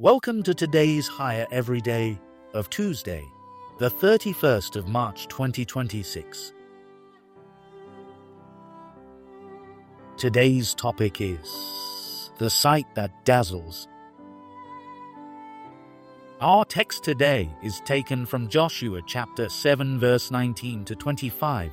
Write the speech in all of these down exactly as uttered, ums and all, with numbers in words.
Welcome to today's Higher Everyday of Tuesday, the thirty-first of March twenty twenty-six. Today's topic is the sight that dazzles. Our text today is taken from Joshua chapter seven verse nineteen to twenty-five.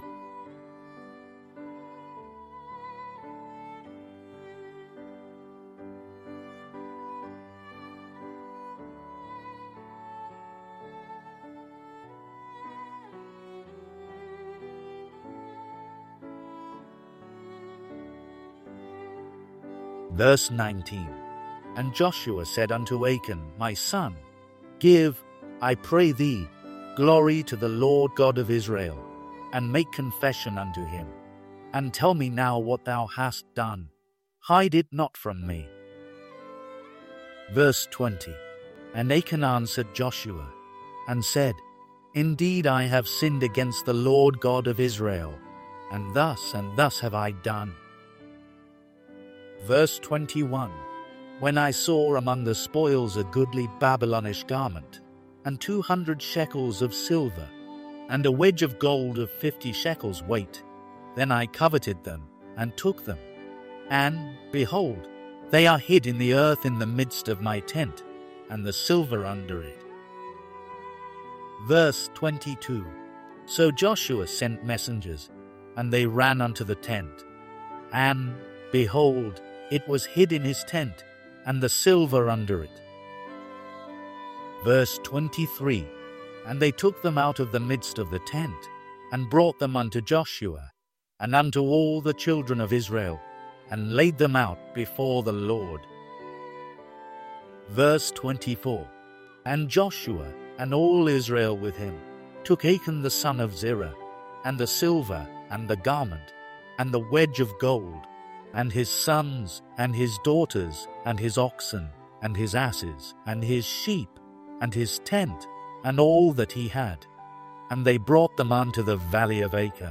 Verse nineteen. And Joshua said unto Achan, My son, give, I pray thee, glory to the Lord God of Israel, and make confession unto him, and tell me now what thou hast done. Hide it not from me. Verse twenty. And Achan answered Joshua, and said, Indeed I have sinned against the Lord God of Israel, and thus and thus have I done. Verse twenty-one. When I saw among the spoils a goodly Babylonish garment, and two hundred shekels of silver, and a wedge of gold of fifty shekels weight, then I coveted them, and took them. And, behold, they are hid in the earth in the midst of my tent, and the silver under it. Verse twenty-two. So Joshua sent messengers, and they ran unto the tent. And, behold, it was hid in his tent, and the silver under it. Verse twenty-three. And they took them out of the midst of the tent, and brought them unto Joshua, and unto all the children of Israel, and laid them out before the Lord. Verse twenty-four. And Joshua, and all Israel with him, took Achan the son of Zerah, and the silver, and the garment, and the wedge of gold, and his sons, and his daughters, and his oxen, and his asses, and his sheep, and his tent, and all that he had. And they brought them unto the valley of Achor.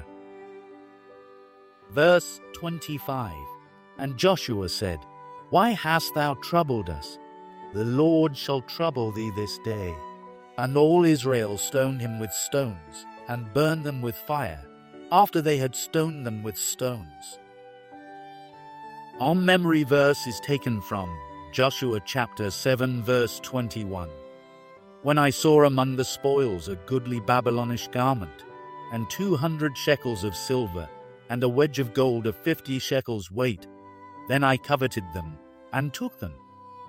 Verse twenty-five. And Joshua said, Why hast thou troubled us? The Lord shall trouble thee this day. And all Israel stoned him with stones, and burned them with fire, after they had stoned them with stones. Our memory verse is taken from Joshua chapter seven verse twenty-one. When I saw among the spoils a goodly Babylonish garment, and two hundred shekels of silver, and a wedge of gold of fifty shekels weight, then I coveted them, and took them.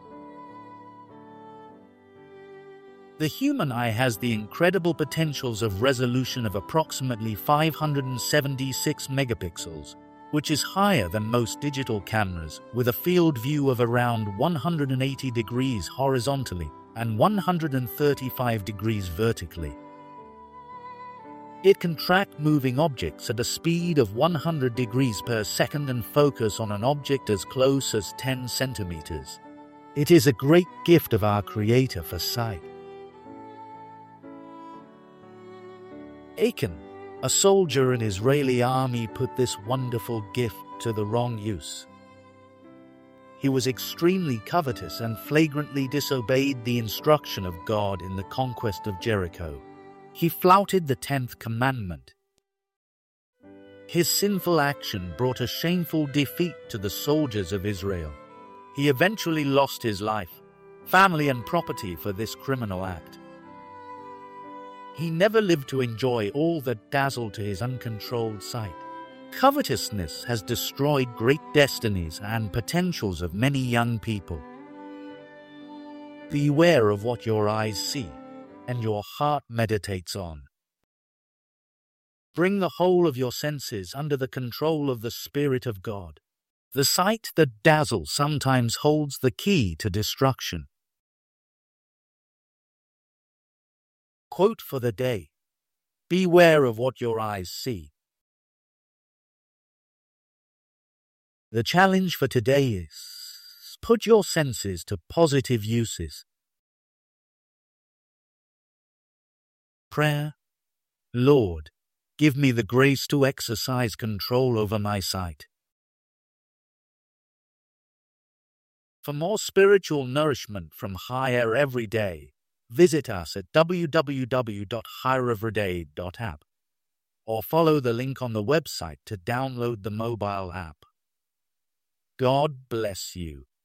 The human eye has the incredible potentials of resolution of approximately five hundred seventy-six megapixels, which is higher than most digital cameras, with a field view of around one hundred eighty degrees horizontally and one hundred thirty-five degrees vertically. It can track moving objects at a speed of one hundred degrees per second and focus on an object as close as ten centimeters. It is a great gift of our Creator for sight. Achan, a soldier in Israeli army, put this wonderful gift to the wrong use. He was extremely covetous and flagrantly disobeyed the instruction of God in the conquest of Jericho. He flouted the tenth commandment. His sinful action brought a shameful defeat to the soldiers of Israel. He eventually lost his life, family and property for this criminal act. He never lived to enjoy all that dazzled to his uncontrolled sight. Covetousness has destroyed great destinies and potentials of many young people. Beware of what your eyes see and your heart meditates on. Bring the whole of your senses under the control of the Spirit of God. The sight that dazzles sometimes holds the key to destruction. Quote for the day: Beware of what your eyes see. The challenge for today is, put your senses to positive uses. Prayer: Lord, give me the grace to exercise control over my sight. For more spiritual nourishment from Higher Every Day, visit us at w w w dot higher every day dot app or follow the link on the website to download the mobile app. God bless you.